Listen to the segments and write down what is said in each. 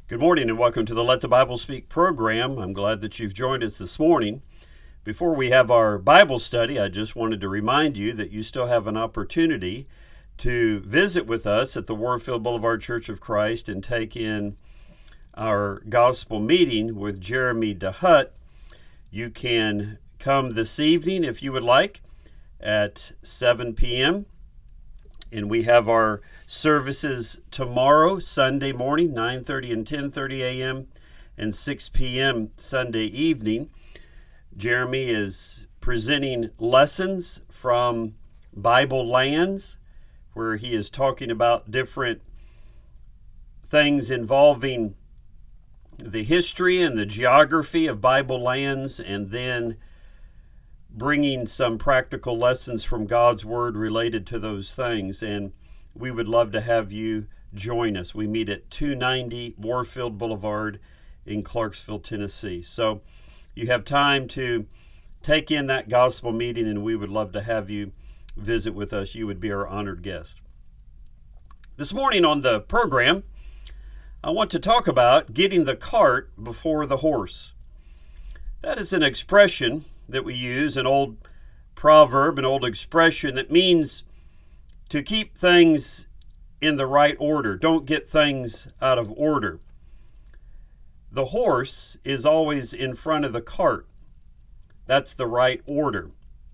Good morning and welcome to the Let the Bible Speak program. I'm glad that you've joined us this morning. Before we have our Bible study, I just wanted to remind you that you still have an opportunity to visit with us at the Warfield Boulevard Church of Christ and take in our gospel meeting with Jeremy DeHutt. You can come this evening if you would like at 7 p.m. And we have our services tomorrow, Sunday morning, 9:30 and 10:30 a.m. and 6 p.m. Sunday evening. Jeremy is presenting lessons from Bible Lands, where he is talking about different things involving the history and the geography of Bible lands, and then bringing some practical lessons from God's Word related to those things. And we would love to have you join us. We meet at 290 Warfield Boulevard in Clarksville, Tennessee. So you have time to take in that gospel meeting, and we would love to have you visit with us. You would be our honored guest. This morning on the program, I want to talk about getting the cart before the horse. That is an expression that we use, an old proverb, an old expression that means to keep things in the right order. Don't get things out of order. The horse is always in front of the cart. That's the right order.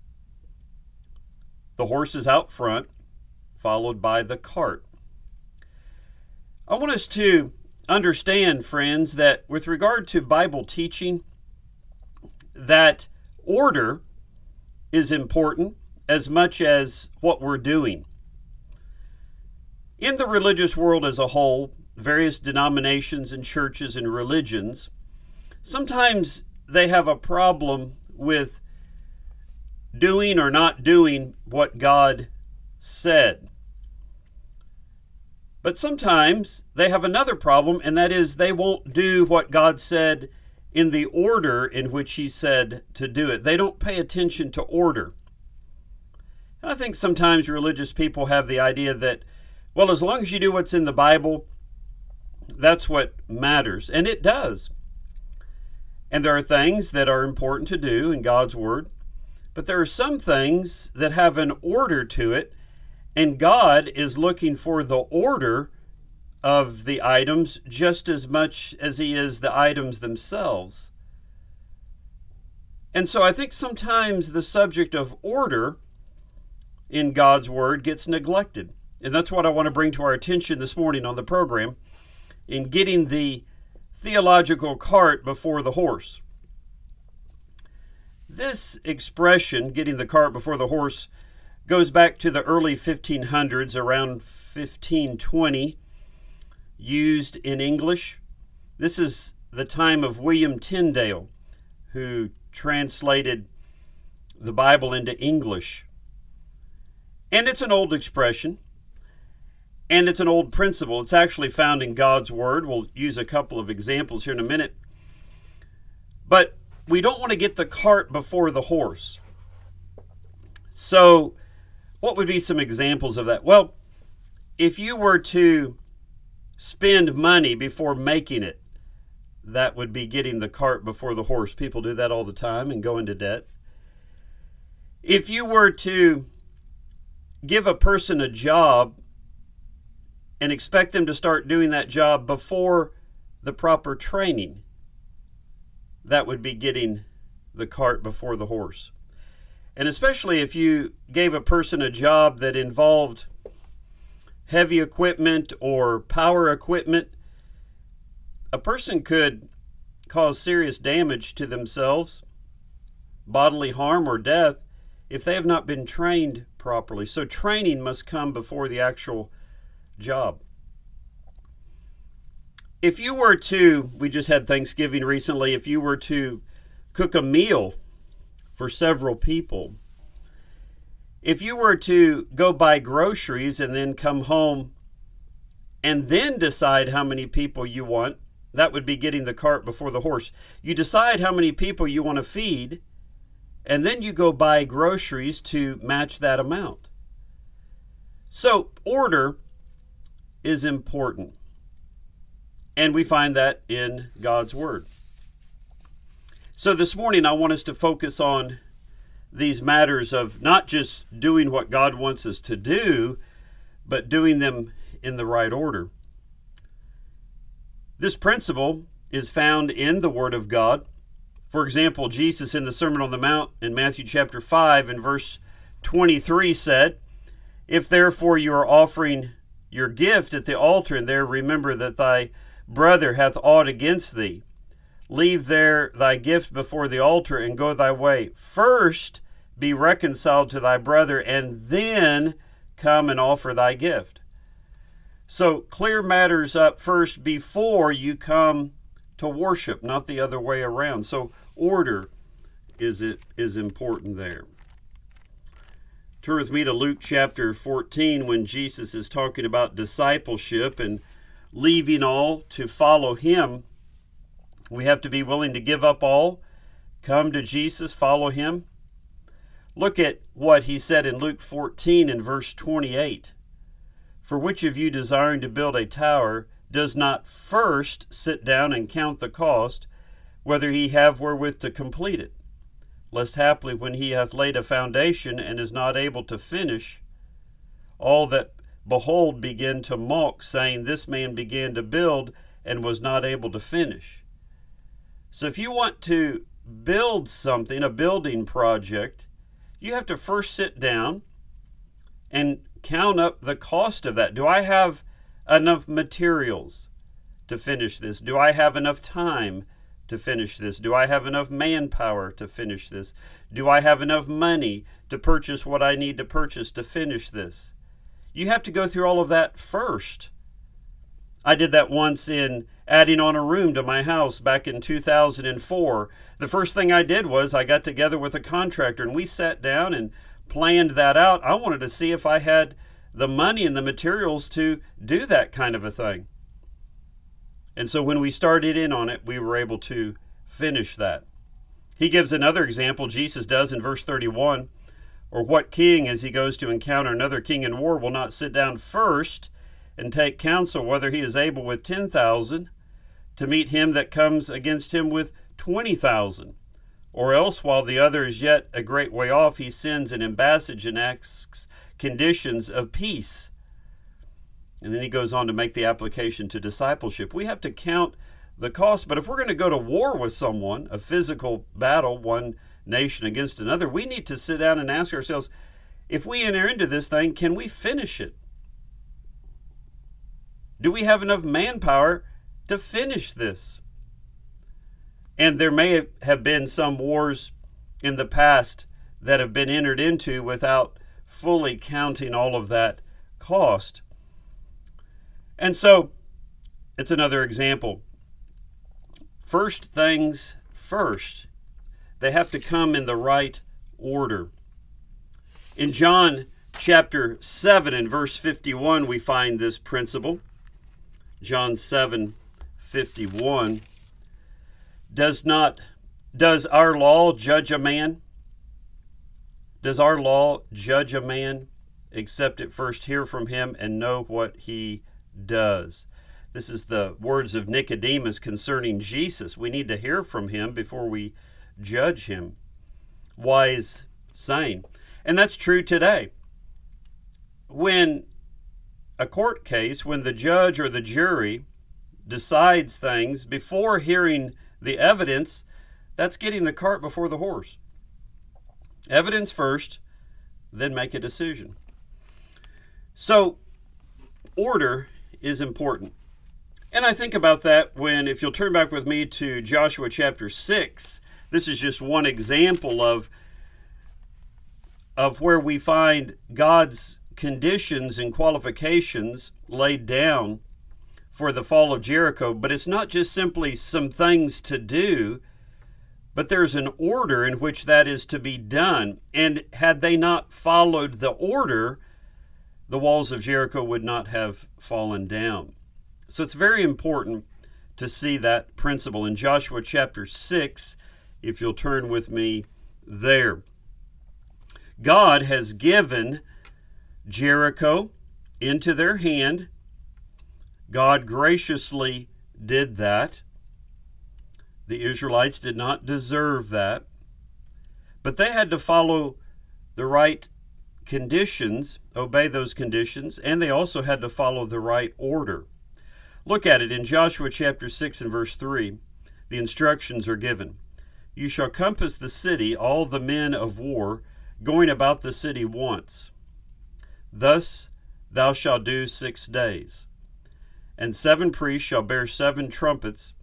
The horse is out front, followed by the cart. I want us to understand, friends, that with regard to Bible teaching, that order is important as much as what we're doing. In the religious world as a whole, various denominations and churches and religions, sometimes they have a problem with doing or not doing what God said. But sometimes they have another problem, and that is they won't do what God said in the order in which He said to do it. They don't pay attention to order. And I think sometimes religious people have the idea that, well, as long as you do what's in the Bible, that's what matters. And it does. And there are things that are important to do in God's Word, but there are some things that have an order to it, and God is looking for the order of the items just as much as He is the items themselves. And so I think sometimes the subject of order in God's Word gets neglected. And that's what I want to bring to our attention this morning on the program, in getting the theological cart before the horse. This expression, getting the cart before the horse, goes back to the early 1500s, around 1520, used in English. This is the time of William Tyndale, who translated the Bible into English. And it's an old expression, and it's an old principle. It's actually found in God's Word. We'll use a couple of examples here in a minute. But we don't want to get the cart before the horse. So what would be some examples of that? Well, if you were to spend money before making it, that would be getting the cart before the horse. People do that all the time and go into debt. If you were to give a person a job and expect them to start doing that job before the proper training, that would be getting the cart before the horse. And especially if you gave a person a job that involved heavy equipment or power equipment, a person could cause serious damage to themselves, bodily harm or death, if they have not been trained properly. So training must come before the actual job. If you were to, we just had Thanksgiving recently, if you were to cook a meal for several people, if you were to go buy groceries and then come home and then decide how many people you want, that would be getting the cart before the horse. You decide how many people you want to feed, and then you go buy groceries to match that amount. So order is important. And we find that in God's Word. So this morning I want us to focus on these matters of not just doing what God wants us to do, but doing them in the right order. This principle is found in the Word of God. For example, Jesus in the Sermon on the Mount in Matthew chapter 5 and verse 23 said, "If therefore you are offering your gift at the altar, and there remember that thy brother hath aught against thee, leave there thy gift before the altar, and go thy way. First be reconciled to thy brother, and then come and offer thy gift." So clear matters up first before you come to worship, not the other way around. So order is important there. Turn with me to Luke chapter 14 when Jesus is talking about discipleship and leaving all to follow him. We have to be willing to give up all, come to Jesus, follow him. Look at what he said in Luke 14 and verse 28. "For which of you desiring to build a tower does not first sit down and count the cost, whether he have wherewith to complete it? Lest haply when he hath laid a foundation and is not able to finish, all that behold begin to mock, saying, This man began to build and was not able to finish." So if you want to build something, a building project, you have to first sit down and count up the cost of that. Do I have enough materials to finish this? Do I have enough time to finish this? Do I have enough manpower to finish this? Do I have enough money to purchase what I need to purchase to finish this? You have to go through all of that first. I did that once in adding on a room to my house back in 2004. The first thing I did was I got together with a contractor and we sat down and planned that out. I wanted to see if I had the money and the materials to do that kind of a thing. And so when we started in on it, we were able to finish that. He gives another example, Jesus does in verse 31. "Or what king, as he goes to encounter another king in war, will not sit down first and take counsel whether he is able with 10,000 to meet him that comes against him with 20,000? Or else, while the other is yet a great way off, he sends an embassage and asks conditions of peace." And then he goes on to make the application to discipleship. We have to count the cost, but if we're going to go to war with someone, a physical battle, one nation against another, we need to sit down and ask ourselves, if we enter into this thing, can we finish it? Do we have enough manpower to finish this? And there may have been some wars in the past that have been entered into without fully counting all of that cost. And so, it's another example. First things first. They have to come in the right order. In John chapter 7 and verse 51, we find this principle. John 7:51. Does our law judge a man? Does our law judge a man, except it first hear from him and know what he does? This is the words of Nicodemus concerning Jesus. We need to hear from him before we judge him. Wise saying. And that's true today. When a court case, when the judge or the jury decides things before hearing the evidence, that's getting the cart before the horse. Evidence first, then make a decision. So, order is important. And I think about that when, if you'll turn back with me to Joshua chapter 6, this is just one example of where we find God's conditions and qualifications laid down for the fall of Jericho. But it's not just simply some things to do, but there's an order in which that is to be done. And had they not followed the order, the walls of Jericho would not have fallen down. So it's very important to see that principle in Joshua chapter 6, if you'll turn with me there. God has given Jericho into their hand. God graciously did that. The Israelites did not deserve that. But they had to follow the right conditions, obey those conditions, and they also had to follow the right order. Look at it in Joshua chapter 6 and verse 3. The instructions are given. You shall compass the city, all the men of war, going about the city once. Thus thou shalt do 6 days. And 7 priests shall bear 7 trumpets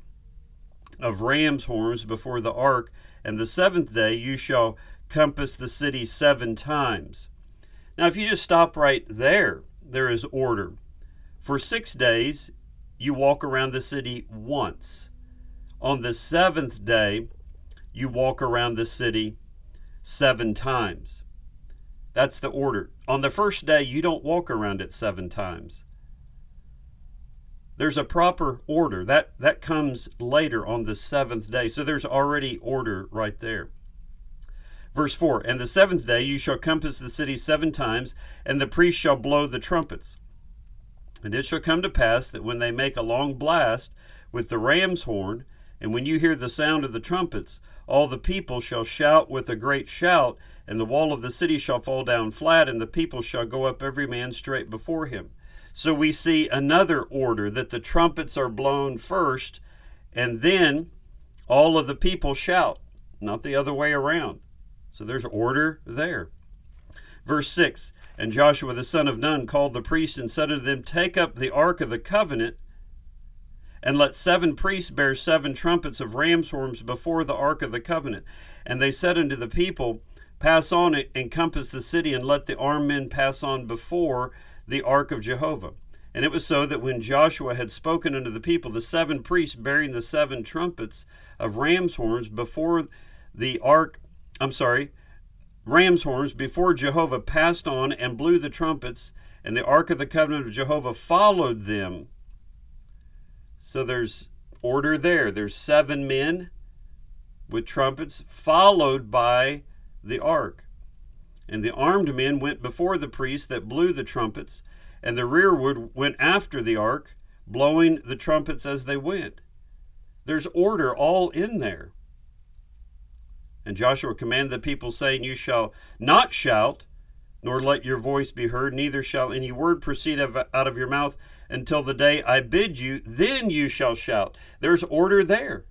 of ram's horns before the ark, and the 7th day you shall compass the city 7 times. Now, if you just stop right there, there is order. For 6 days, you walk around the city once. On the 7th day, you walk around the city 7 times. That's the order. On the first day, you don't walk around it 7 times. There's a proper order. That comes later on the 7th day. So there's already order right there. Verse 4, and the 7th day you shall compass the city 7 times, and the priests shall blow the trumpets. And it shall come to pass that when they make a long blast with the ram's horn, and when you hear the sound of the trumpets, all the people shall shout with a great shout, and the wall of the city shall fall down flat, and the people shall go up every man straight before him. So we see another order, that the trumpets are blown first, and then all of the people shout, not the other way around. So there's order there. Verse 6, and Joshua the son of Nun called the priests and said unto them, take up the ark of the covenant, and let 7 priests bear 7 trumpets of ram's horns before the ark of the covenant. And they said unto the people, pass on it and compass the city, and let the armed men pass on before the ark of Jehovah. And it was so that when Joshua had spoken unto the people, the 7 priests bearing the 7 trumpets of ram's horns before the ark, ram's horns before Jehovah passed on and blew the trumpets, and the ark of the covenant of Jehovah followed them. So there's order there. There's 7 men with trumpets followed by the ark. And the armed men went before the priests that blew the trumpets, and the rearward went after the ark, blowing the trumpets as they went. There's order all in there. And Joshua commanded the people, saying, you shall not shout, nor let your voice be heard, neither shall any word proceed out of your mouth until the day I bid you, then you shall shout. There's order there.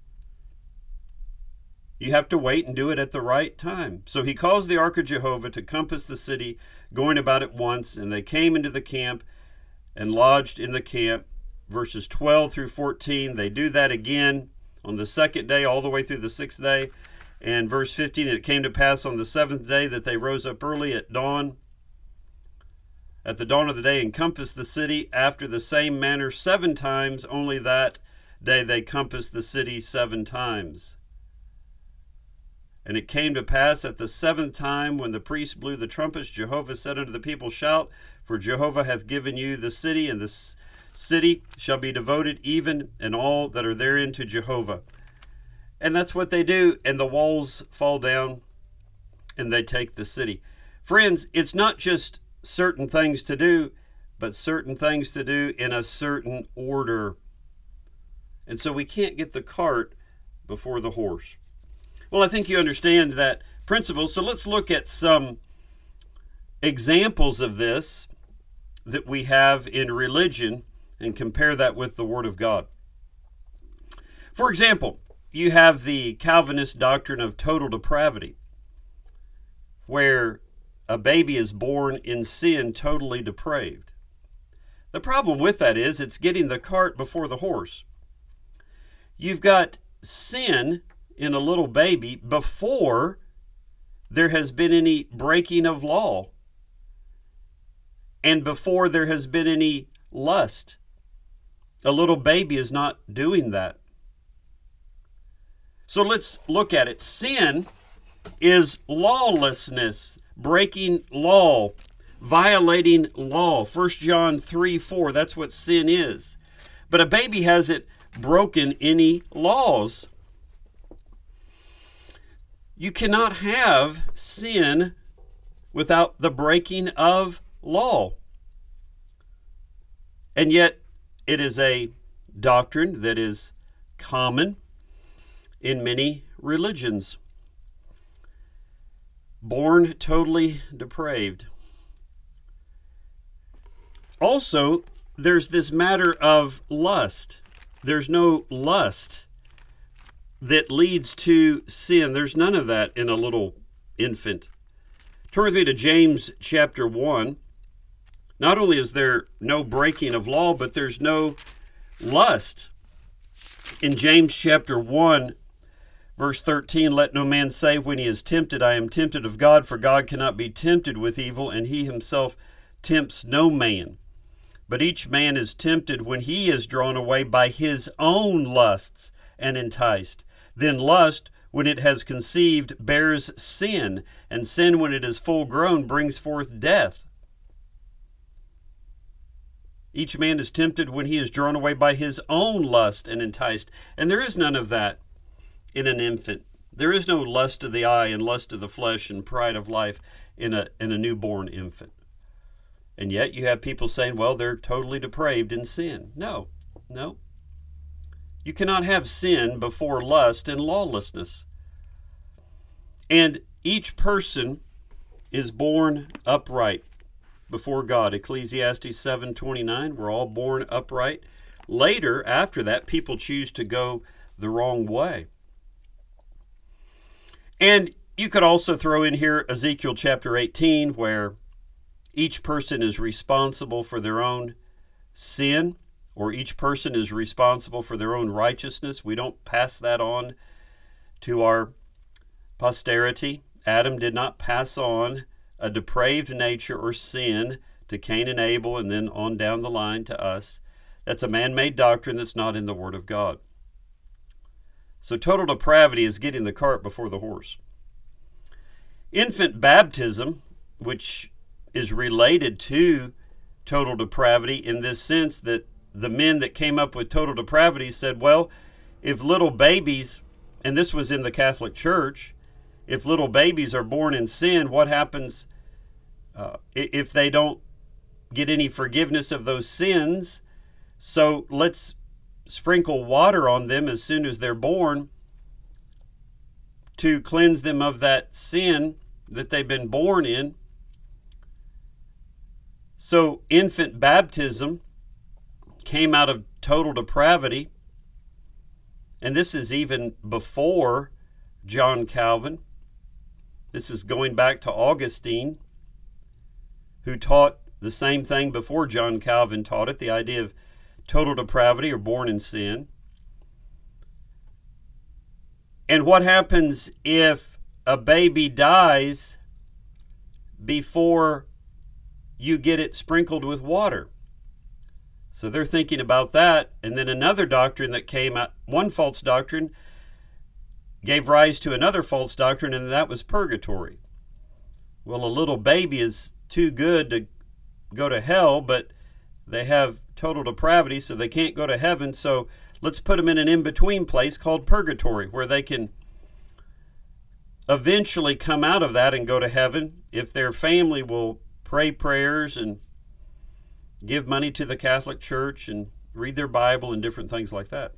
You have to wait and do it at the right time. So he caused the ark of Jehovah to compass the city, going about it once, and they came into the camp and lodged in the camp. Verses 12 through 14, they do that again on the 2nd day all the way through the 6th day. And verse 15, it came to pass on the 7th day that they rose up early at dawn, at the dawn of the day, and compassed the city after the same manner 7 times. Only that day they compassed the city 7 times. And it came to pass at the 7th time, when the priests blew the trumpets, Jehovah said unto the people, shout, for Jehovah hath given you the city, and the city shall be devoted, even and all that are therein, to Jehovah. And that's what they do, and the walls fall down, and they take the city. Friends, it's not just certain things to do, but certain things to do in a certain order. And so we can't get the cart before the horse. Well, I think you understand that principle, so let's look at some examples of this that we have in religion and compare that with the Word of God. For example, you have the Calvinist doctrine of total depravity, where a baby is born in sin, totally depraved. The problem with that is it's getting the cart before the horse. You've got sin in a little baby before there has been any breaking of law and before there has been any lust. A little baby is not doing that. So let's look at it. Sin is lawlessness, breaking law, violating law. 1 John 3:4, that's what sin is. But a baby hasn't broken any laws. You cannot have sin without the breaking of law. And yet, it is a doctrine that is common in many religions. Born totally depraved. Also, there's this matter of lust. There's no lust that leads to sin. There's none of that in a little infant. Turn with me to James chapter 1. Not only is there no breaking of law, but there's no lust. In James chapter 1, verse 13, let no man say when he is tempted, I am tempted of God, for God cannot be tempted with evil, and he himself tempts no man. But each man is tempted when he is drawn away by his own lusts and enticed. Then lust, when it has conceived, bears sin, and sin, when it is full grown, brings forth death. Each man is tempted when he is drawn away by his own lust and enticed. And there is none of that in an infant. There is no lust of the eye and lust of the flesh and pride of life in a newborn infant. And yet you have people saying, well, they're totally depraved in sin. No. You cannot have sin before lust and lawlessness. And each person is born upright before God. Ecclesiastes 7:29, we're all born upright. Later, after that, people choose to go the wrong way. And you could also throw in here Ezekiel chapter 18, where each person is responsible for their own sin, or each person is responsible for their own righteousness. We don't pass that on to our posterity. Adam did not pass on a depraved nature or sin to Cain and Abel and then on down the line to us. That's a man-made doctrine that's not in the Word of God. So total depravity is getting the cart before the horse. Infant baptism, which is related to total depravity in this sense that the men that came up with total depravity said, well, if little babies, and this was in the Catholic Church, if little babies are born in sin, what happens if they don't get any forgiveness of those sins? So let's sprinkle water on them as soon as they're born to cleanse them of that sin that they've been born in. So infant baptism came out of total depravity, and this is even before John Calvin. This is going back to Augustine, who taught the same thing before John Calvin taught it, the idea of total depravity or born in sin. And what happens if a baby dies before you get it sprinkled with water? So they're thinking about that. And then another doctrine that came out, one false doctrine gave rise to another false doctrine, and that was purgatory. Well, a little baby is too good to go to hell, but they have total depravity, so they can't go to heaven. So let's put them in an in-between place called purgatory, where they can eventually come out of that and go to heaven if their family will pray prayers and give money to the Catholic Church and read their Bible and different things like that.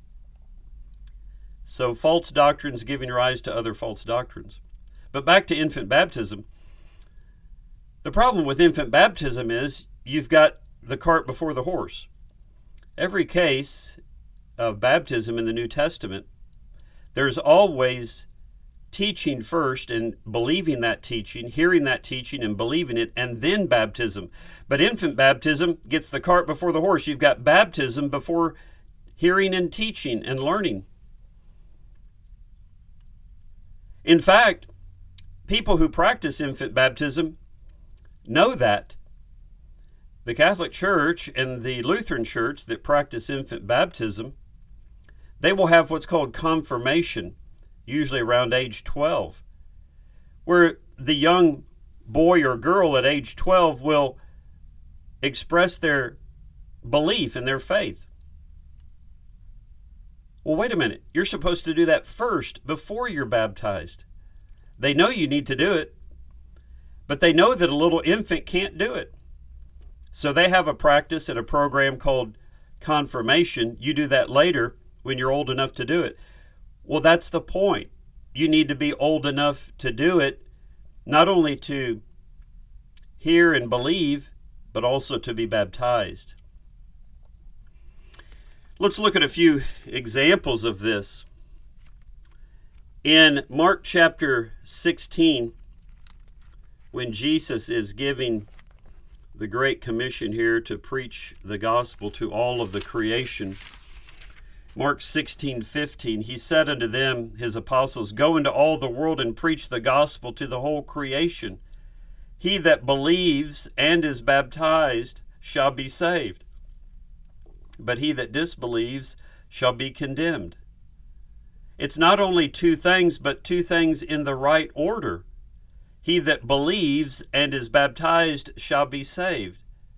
So false doctrines giving rise to other false doctrines. But back to infant baptism. The problem with infant baptism is you've got the cart before the horse. Every case of baptism in the New Testament, there's always teaching first and believing that teaching, hearing that teaching and believing it, and then baptism. But infant baptism gets the cart before the horse. You've got baptism before hearing and teaching and learning. In fact, people who practice infant baptism know that. The Catholic Church and the Lutheran Church that practice infant baptism, they will have what's called confirmation, usually around age 12, where the young boy or girl at age 12 will express their belief in their faith. Well, wait a minute. You're supposed to do that first before you're baptized. They know you need to do it, but they know that a little infant can't do it. So they have a practice and a program called confirmation. You do that later when you're old enough to do it. Well, that's the point. You need to be old enough to do it, not only to hear and believe, but also to be baptized. Let's look at a few examples of this. In Mark chapter 16, when Jesus is giving the Great Commission here to preach the gospel to all of the creation, Mark 16:15, he said unto them, his apostles, Go into all the world and preach the gospel to the whole creation. He that believes and is baptized shall be saved, but he that disbelieves shall be condemned. It's not only two things, but two things in the right order. He that believes and is baptized shall be saved.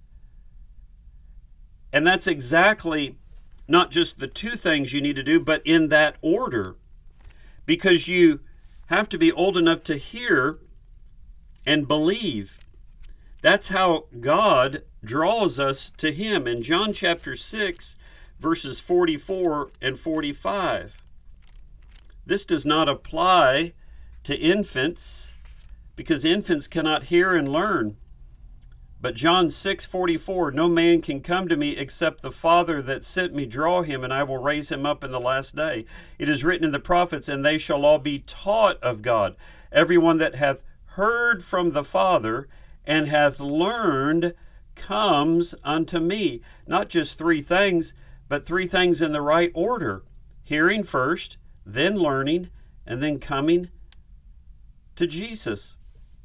And that's exactly not just the two things you need to do, but in that order. Because you have to be old enough to hear and believe. That's how God draws us to Him. In John chapter 6, verses 44 and 45. This does not apply to infants, because infants cannot hear and learn. But John 6:44, No man can come to me except the Father that sent me draw him, and I will raise him up in the last day. It is written in the prophets, and they shall all be taught of God. Everyone that hath heard from the Father and hath learned comes unto me. Not just three things, but three things in the right order. Hearing first, then learning, and then coming to Jesus.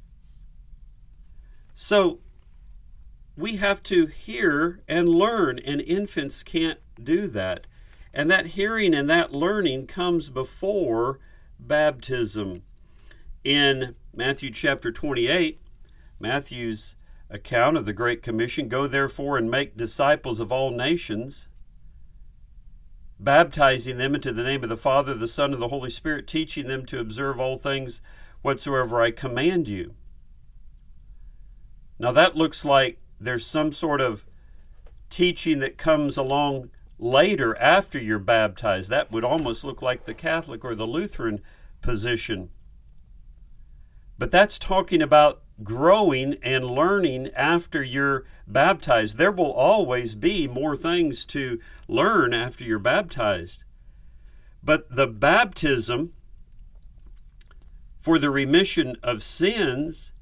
So we have to hear and learn, and infants can't do that. And that hearing and that learning comes before baptism. In Matthew chapter 28, Matthew's account of the Great Commission, Go therefore and make disciples of all nations, baptizing them into the name of the Father, the Son, and the Holy Spirit, teaching them to observe all things whatsoever I command you. Now that looks like there's some sort of teaching that comes along later after you're baptized. That would almost look like the Catholic or the Lutheran position. But that's talking about growing and learning after you're baptized. There will always be more things to learn after you're baptized. But the baptism for the remission of sins,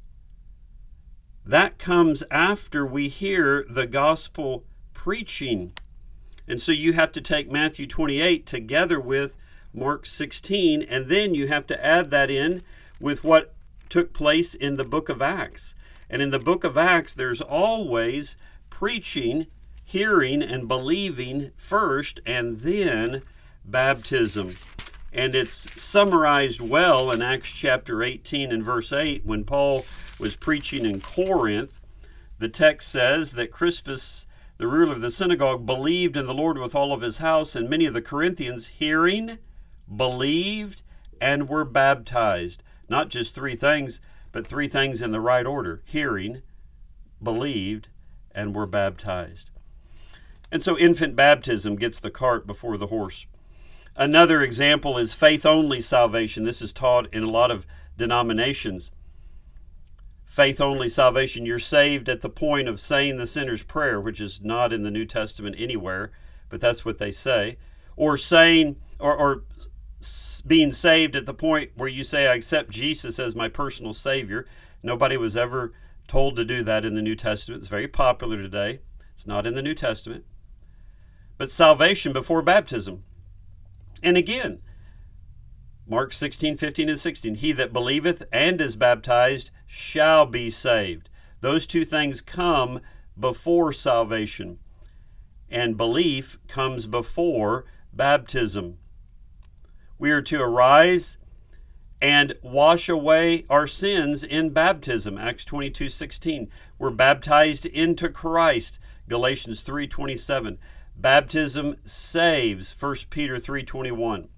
that comes after we hear the gospel preaching. And so you have to take Matthew 28 together with Mark 16, and then you have to add that in with what took place in the book of Acts. And in the book of Acts, there's always preaching, hearing, and believing first, and then baptism. And it's summarized well in Acts chapter 18 and verse 8 when Paul was preaching in Corinth. The text says that Crispus, the ruler of the synagogue, believed in the Lord with all of his house, and many of the Corinthians, hearing, believed, and were baptized. Not just three things, but three things in the right order. Hearing, believed, and were baptized. And so infant baptism gets the cart before the horse. Another example is faith-only salvation. This is taught in a lot of denominations. Faith-only salvation, you're saved at the point of saying the sinner's prayer, which is not in the New Testament anywhere, but that's what they say. Or saying, or being saved at the point where you say, I accept Jesus as my personal Savior. Nobody was ever told to do that in the New Testament. It's very popular today. It's not in the New Testament. But salvation before baptism. And again, Mark 16, 15, and 16, He that believeth and is baptized shall be saved. Those two things come before salvation. And belief comes before baptism. We are to arise and wash away our sins in baptism. Acts 22:16. We're baptized into Christ. Galatians 3:27. Baptism saves. 1 Peter 3:21.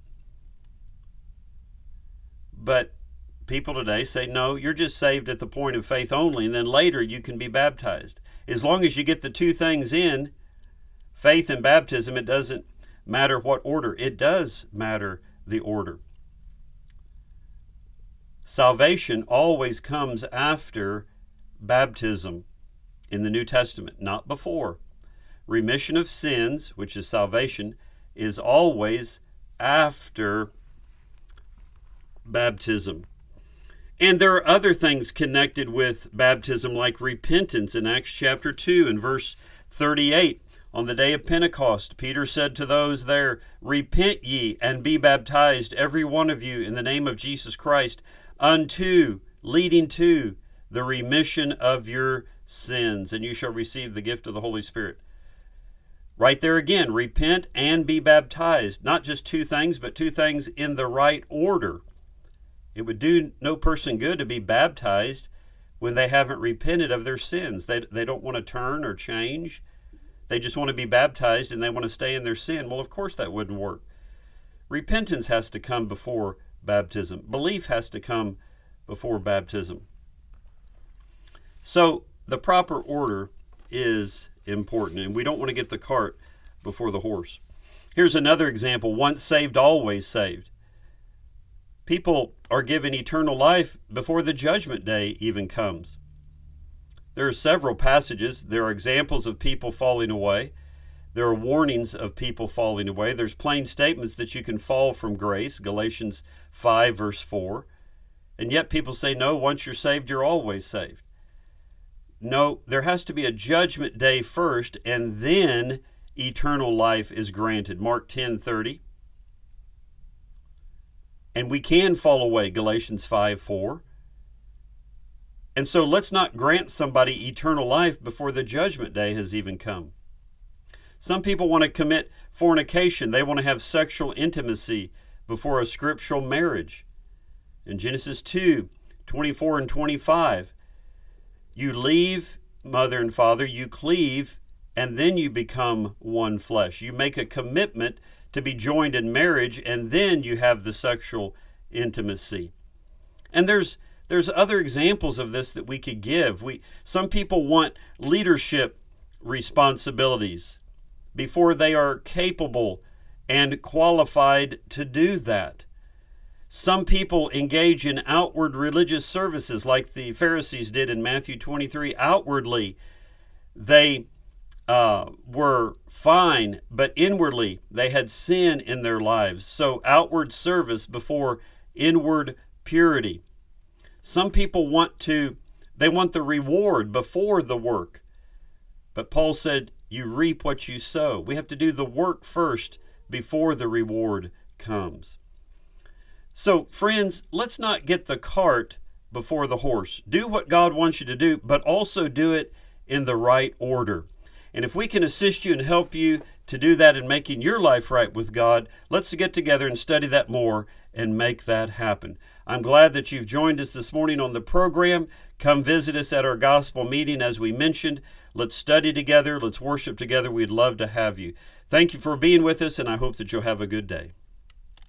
But people today say, no, you're just saved at the point of faith only, and then later you can be baptized. As long as you get the two things in, faith and baptism, it doesn't matter what order. It does matter the order. Salvation always comes after baptism in the New Testament, not before. Remission of sins, which is salvation, is always after baptism. And there are other things connected with baptism, like repentance in Acts chapter 2 and verse 38. On the day of Pentecost, Peter said to those there, "Repent ye and be baptized, every one of you, in the name of Jesus Christ, leading to the remission of your sins, and you shall receive the gift of the Holy Spirit." Right there again, repent and be baptized. Not just two things, but two things in the right order. It would do no person good to be baptized when they haven't repented of their sins. They don't want to turn or change. They just want to be baptized and they want to stay in their sin. Well, of course that wouldn't work. Repentance has to come before baptism. Belief has to come before baptism. So the proper order is important, and we don't want to get the cart before the horse. Here's another example: once saved, always saved. People are given eternal life before the judgment day even comes. There are several passages. There are examples of people falling away. There are warnings of people falling away. There's plain statements that you can fall from grace, Galatians 5, verse 4. And yet people say, no, once you're saved, you're always saved. No, there has to be a judgment day first, and then eternal life is granted. Mark 10:30. And we can fall away, Galatians 5:4. And so let's not grant somebody eternal life before the judgment day has even come. Some people want to commit fornication. They want to have sexual intimacy before a scriptural marriage. In Genesis 2:24 and 25, you leave mother and father, you cleave, and then you become one flesh. You make a commitment to be joined in marriage, and then you have the sexual intimacy. And there's other examples of this that we could give. Some people want leadership responsibilities before they are capable and qualified to do that. Some people engage in outward religious services like the Pharisees did in Matthew 23. Outwardly, they were fine, but inwardly they had sin in their lives. So outward service before inward purity. Some people want the reward before the work. But Paul said, you reap what you sow. We have to do the work first before the reward comes. So friends, let's not get the cart before the horse. Do what God wants you to do, but also do it in the right order. And if we can assist you and help you to do that in making your life right with God, let's get together and study that more and make that happen. I'm glad that you've joined us this morning on the program. Come visit us at our gospel meeting, as we mentioned. Let's study together. Let's worship together. We'd love to have you. Thank you for being with us, and I hope that you'll have a good day.